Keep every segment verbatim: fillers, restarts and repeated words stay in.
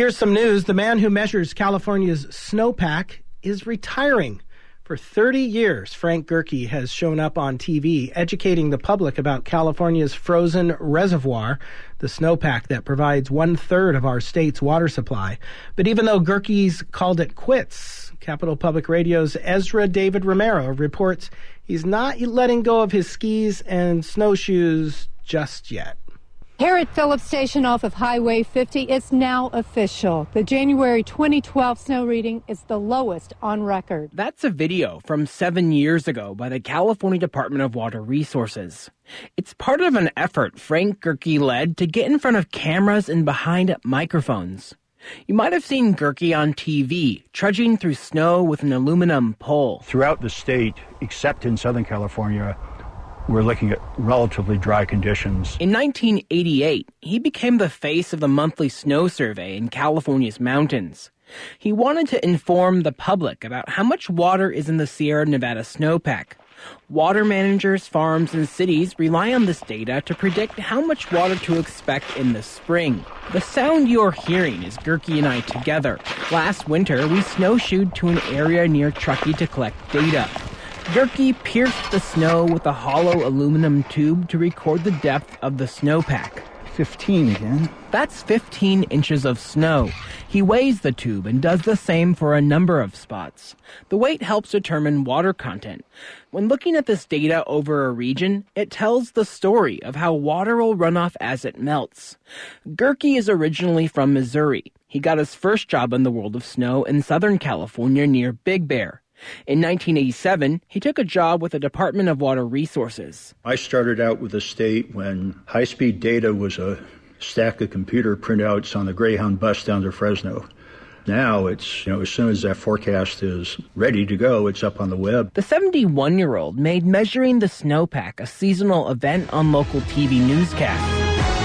Here's some news. The man who measures California's snowpack is retiring. For thirty years, Frank Gerke has shown up on T V educating the public about California's frozen reservoir, the snowpack that provides one-third of our state's water supply. But even though Gerke's called it quits, Capital Public Radio's Ezra David Romero reports he's not letting go of his skis and snowshoes just yet. Here at Phillips Station off of Highway fifty, it's now official. The January twenty twelve snow reading is the lowest on record. That's a video from seven years ago by the California Department of Water Resources. It's part of an effort Frank Gerke led to get in front of cameras and behind microphones. You might have seen Gerke on T V, trudging through snow with an aluminum pole. Throughout the state, except in Southern California, we're looking at relatively dry conditions. In nineteen eighty-eight, he became the face of the monthly snow survey in California's mountains. He wanted to inform the public about how much water is in the Sierra Nevada snowpack. Water managers, farms, and cities rely on this data to predict how much water to expect in the spring. The sound you're hearing is Gerke and I together. Last winter, we snowshoed to an area near Truckee to collect data. Gerke pierced the snow with a hollow aluminum tube to record the depth of the snowpack. fifteen again. That's fifteen inches of snow. He weighs the tube and does the same for a number of spots. The weight helps determine water content. When looking at this data over a region, it tells the story of how water will run off as it melts. Gerke is originally from Missouri. He got his first job in the world of snow in Southern California near Big Bear. In nineteen eighty-seven, he took a job with the Department of Water Resources. I started out with the state when high-speed data was a stack of computer printouts on the Greyhound bus down to Fresno. Now it's, you know, as soon as that forecast is ready to go, it's up on the web. The seventy-one-year-old made measuring the snowpack a seasonal event on local T V newscasts.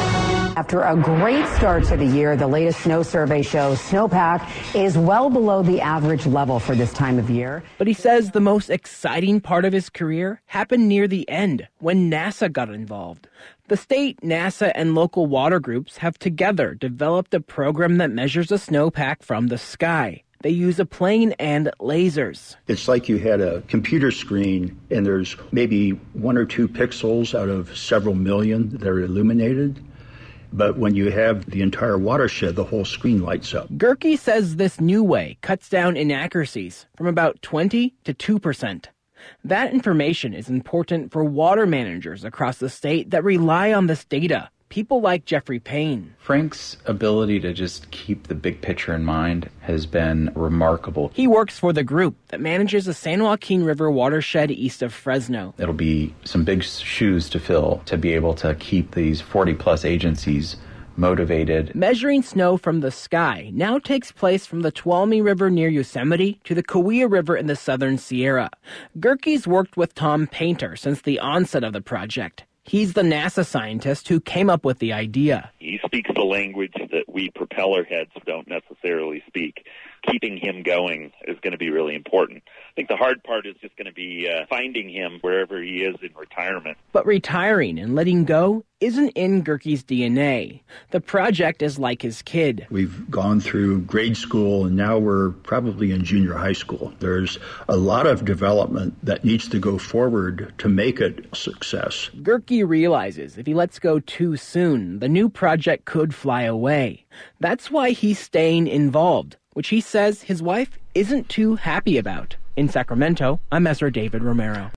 After a great start to the year, the latest snow survey shows snowpack is well below the average level for this time of year. But he says the most exciting part of his career happened near the end, when NASA got involved. The state, NASA, and local water groups have together developed a program that measures the snowpack from the sky. They use a plane and lasers. It's like you had a computer screen and there's maybe one or two pixels out of several million that are illuminated. But when you have the entire watershed, the whole screen lights up. Gerke says this new way cuts down inaccuracies from about twenty to two percent. That information is important for water managers across the state that rely on this data. People like Jeffrey Payne. Frank's ability to just keep the big picture in mind has been remarkable. He works for the group that manages the San Joaquin River watershed east of Fresno. It'll be some big shoes to fill to be able to keep these forty-plus agencies motivated. Measuring snow from the sky now takes place from the Tuolumne River near Yosemite to the Kaweah River in the southern Sierra. Gerke's worked with Tom Painter since the onset of the project. He's the NASA scientist who came up with the idea. He speaks the language that we propeller heads don't necessarily speak. Keeping him going is going to be really important. I think the hard part is just going to be uh, finding him wherever he is in retirement. But retiring and letting go isn't in Gerke's D N A. The project is like his kid. We've gone through grade school and now we're probably in junior high school. There's a lot of development that needs to go forward to make it a success. Gerke realizes if he lets go too soon, the new project could fly away. That's why he's staying involved, which he says his wife isn't too happy about. In Sacramento, I'm Ezra David Romero.